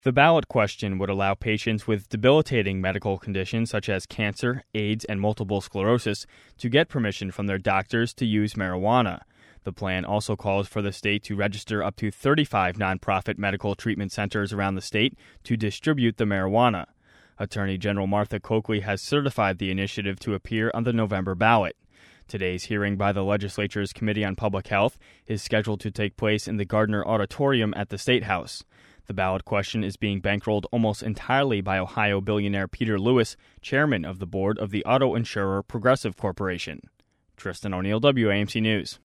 The ballot question would allow patients with debilitating medical conditions such as cancer, AIDS, and multiple sclerosis to get permission from their doctors to use marijuana. The plan also calls for the state to register up to 35 nonprofit medical treatment centers around the state to distribute the marijuana. Attorney General Martha Coakley has certified the initiative to appear on the November ballot. Today's hearing by the legislature's Committee on Public Health is scheduled to take place in the Gardner Auditorium at the State House. The ballot question is being bankrolled almost entirely by Ohio billionaire Peter Lewis, chairman of the board of the auto insurer Progressive Corporation. Tristan O'Neill, WAMC News.